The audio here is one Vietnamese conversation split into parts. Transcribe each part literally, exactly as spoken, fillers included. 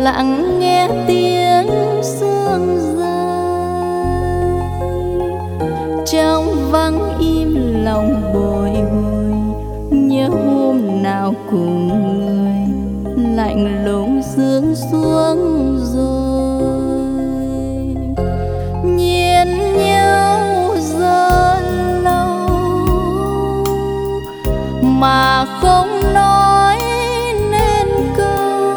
lặng nghe tiếng sương rơi, trong vắng im lòng bồi hồi, nhớ hôm nào cùng người lạnh lùng sương xuống rồi, nhìn nhau giờ lâu mà không nói nên câu.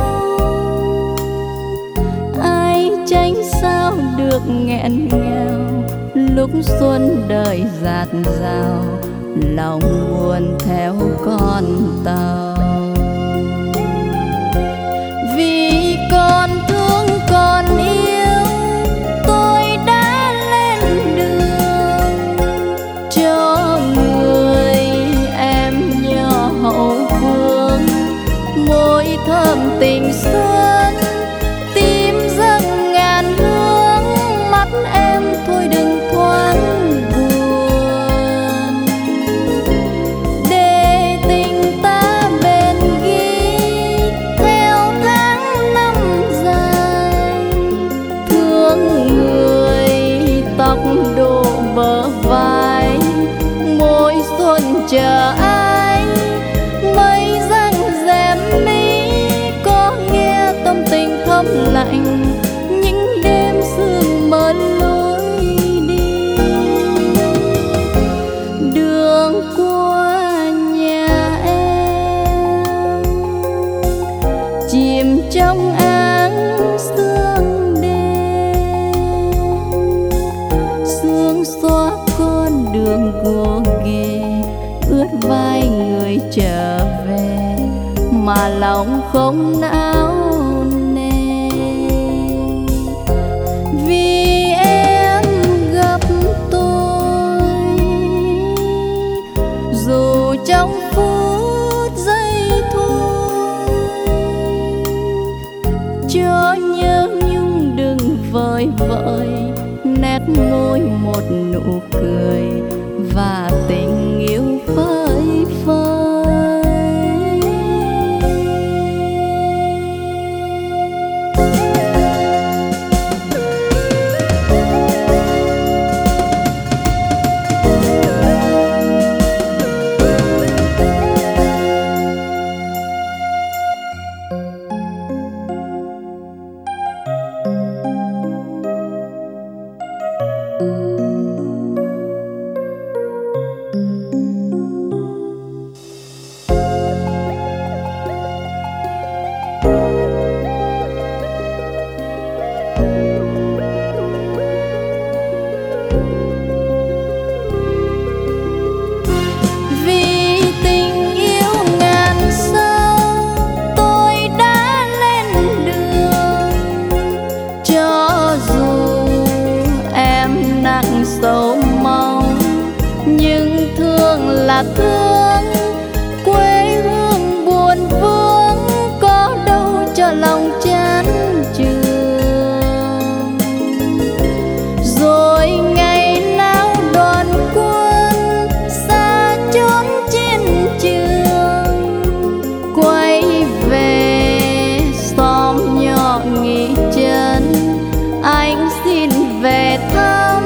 Ai tránh sao được nghẹn ngào lúc xuân đời dạt dào, lòng buồn theo con tàu. Vì con thương con yêu, tôi đã lên đường cho người em nhỏ hậu phương, môi thơm tình xuân, tim dâng ngàn hương, mắt em thôi đừng thoáng buồn. Để tình ta bền ghi theo tháng năm dài, thương người tóc độ bờ vai, môi xuân chờ ai, mây răng rèm mi, có nghe tâm tình thấm lạnh những đêm sương mờ lối đi. Đường qua nhà em chìm trong áng sương đêm, sương xóa con đường gồ ghề, ướt vai người trở về mà lòng không nao nề. Vì em gặp tôi dù trong phút giây thôi, cho nhớ nhung đừng vơi vợi, nét môi một nụ cười và tình yêu phơi phới. Sâu mong nhưng thương là thương, quê hương buồn vương có đâu cho lòng chán chường. Rồi ngày nào đoàn quân xa chốn chiến trường, quay về xóm nhỏ nghỉ chân, anh xin về thăm.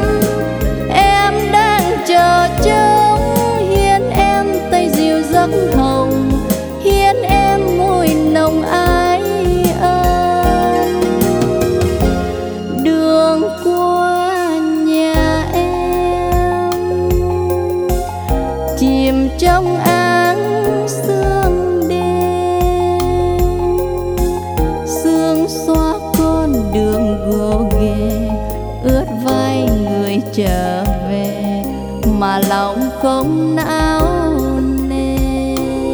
Chờ trông hiến em tay dịu giấc hồng, hiến em môi nồng ái ân. Đường qua nhà em chìm trong áng sương đêm, sương xóa con đường gồ ghề, ướt vai người trở về mà lòng không nao nề.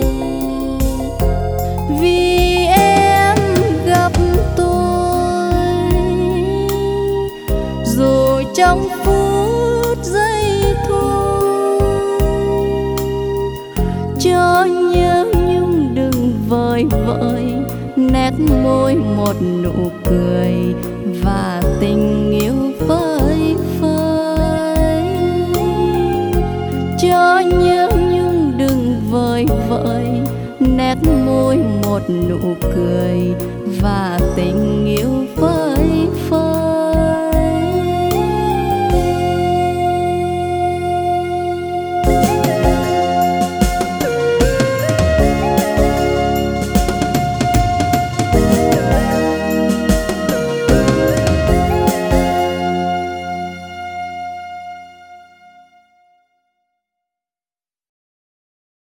Vì em gặp tôi dù trong phút giây thôi, cho nhớ nhung đừng vơi vợi, nét môi một nụ cười và tình yêu phơi phới. Cho nhớ nhung đừng vơi vợi, nét môi một nụ cười và tình yêu với